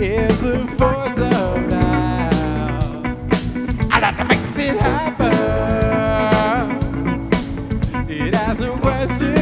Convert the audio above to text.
is the force of now, and that makes it happen. It has no question.